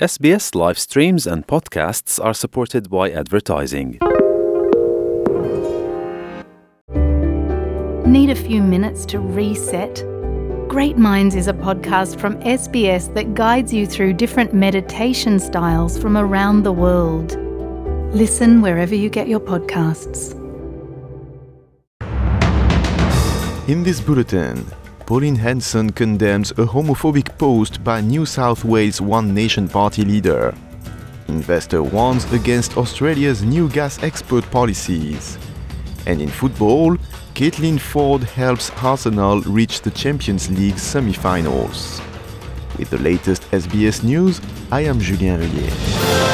SBS live streams and podcasts are supported by advertising. Need a few minutes to reset? Great Minds is a podcast from SBS that guides you through different meditation styles from around the world. Listen wherever you get your podcasts. In this bulletin, Pauline Hanson condemns a homophobic post by New South Wales One Nation Party leader. Investor warns against Australia's new gas export policies. And in football, Caitlin Ford helps Arsenal reach the Champions League semi-finals. With the latest SBS news, I am Julien Rullier.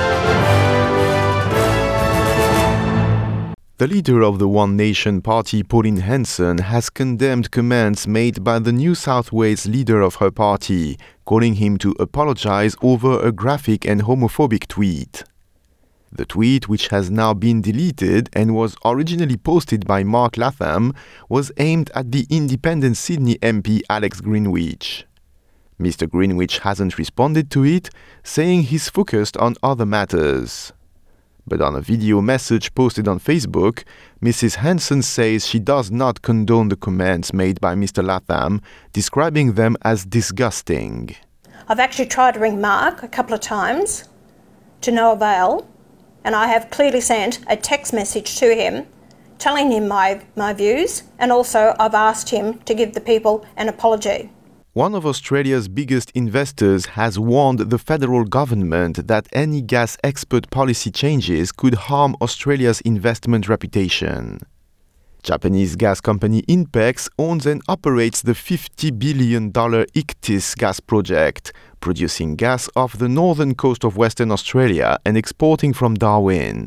The leader of the One Nation Party, Pauline Hanson, has condemned comments made by the New South Wales leader of her party, calling him to apologise over a graphic and homophobic tweet. The tweet, which has now been deleted and was originally posted by Mark Latham, was aimed at the independent Sydney MP Alex Greenwich. Mr. Greenwich hasn't responded to it, saying he's focused on other matters. But on a video message posted on Facebook, Mrs. Hanson says she does not condone the comments made by Mr. Latham, describing them as disgusting. I've actually tried to ring Mark a couple of times to no avail, and I have clearly sent a text message to him telling him my views, and also I've asked him to give the people an apology. One of Australia's biggest investors has warned the federal government that any gas export policy changes could harm Australia's investment reputation. Japanese gas company INPEX owns and operates the $50 billion Ichthys gas project, producing gas off the northern coast of Western Australia and exporting from Darwin.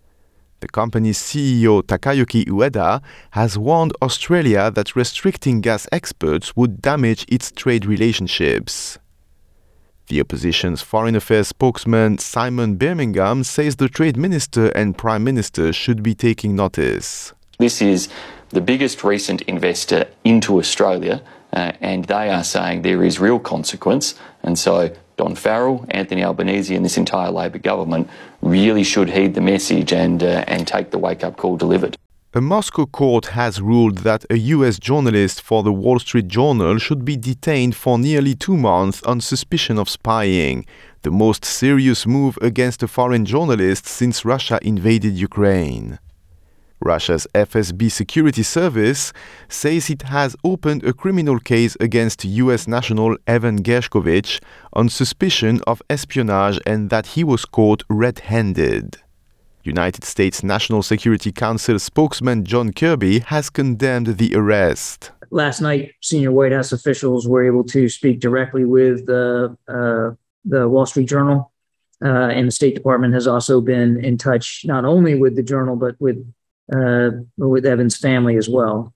The company's CEO Takayuki Ueda has warned Australia that restricting gas exports would damage its trade relationships. The opposition's foreign affairs spokesman Simon Birmingham says the Trade Minister and Prime Minister should be taking notice. This is the biggest recent investor into Australia, and they are saying there is real consequence, and so Don Farrell, Anthony Albanese and this entire Labor government really should heed the message and take the wake-up call delivered. A Moscow court has ruled that a US journalist for the Wall Street Journal should be detained for nearly 2 months on suspicion of spying, the most serious move against a foreign journalist since Russia invaded Ukraine. Russia's FSB security service says it has opened a criminal case against US national Evan Gershkovich on suspicion of espionage and that he was caught red-handed. United States National Security Council spokesman John Kirby has condemned the arrest. Last night, senior White House officials were able to speak directly with the Wall Street Journal, and the State Department has also been in touch not only with the Journal but with Evan's family as well.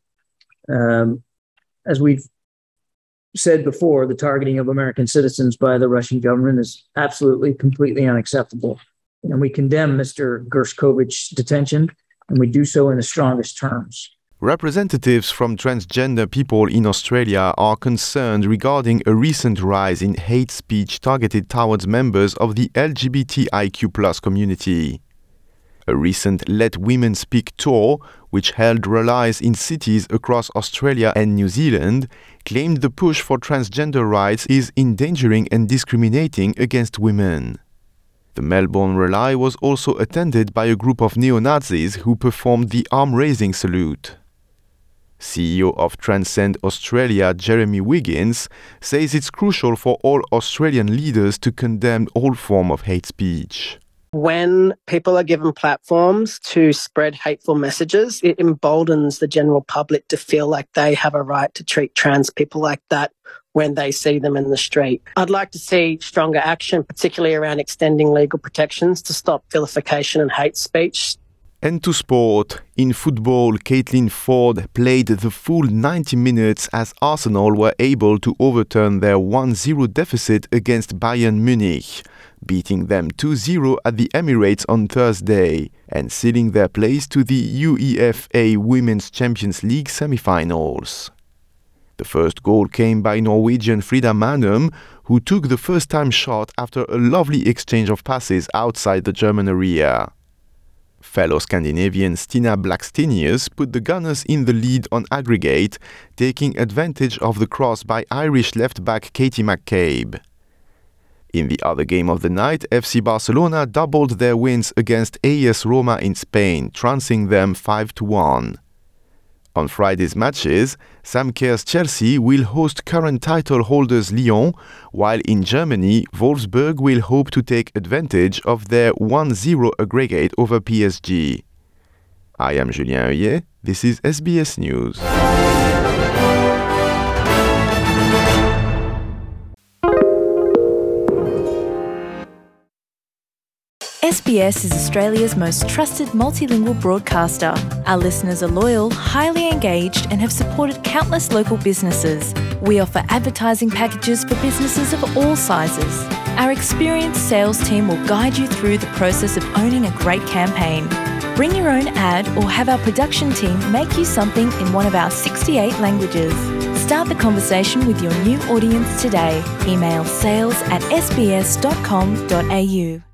As we've said before, the targeting of American citizens by the Russian government is absolutely, completely unacceptable. And we condemn Mr. Gershkovich's detention, and we do so in the strongest terms. Representatives from transgender people in Australia are concerned regarding a recent rise in hate speech targeted towards members of the LGBTIQ+ community. A recent Let Women Speak tour, which held rallies in cities across Australia and New Zealand, claimed the push for transgender rights is endangering and discriminating against women. The Melbourne rally was also attended by a group of neo-Nazis who performed the arm-raising salute. CEO of Transcend Australia, Jeremy Wiggins, says it's crucial for all Australian leaders to condemn all forms of hate speech. When people are given platforms to spread hateful messages, it emboldens the general public to feel like they have a right to treat trans people like that when they see them in the street. I'd like to see stronger action, particularly around extending legal protections to stop vilification and hate speech. And to sport. In football, Caitlin Ford played the full 90 minutes as Arsenal were able to overturn their 1-0 deficit against Bayern Munich, beating them 2-0 at the Emirates on Thursday and sealing their place to the UEFA Women's Champions League semi-finals. The first goal came by Norwegian Frida Manum, who took the first-time shot after a lovely exchange of passes outside the German area. Fellow Scandinavian Stina Blackstenius put the Gunners in the lead on aggregate, taking advantage of the cross by Irish left-back Katie McCabe. In the other game of the night, FC Barcelona doubled their wins against AS Roma in Spain, trouncing them 5-1. On Friday's matches, Sam Kerr's Chelsea will host current title holders Lyon, while in Germany, Wolfsburg will hope to take advantage of their 1-0 aggregate over PSG. I am Julien Heuillet. This is SBS News. SBS is Australia's most trusted multilingual broadcaster. Our listeners are loyal, highly engaged, and have supported countless local businesses. We offer advertising packages for businesses of all sizes. Our experienced sales team will guide you through the process of owning a great campaign. Bring your own ad or have our production team make you something in one of our 68 languages. Start the conversation with your new audience today. Email sales@sbs.com.au.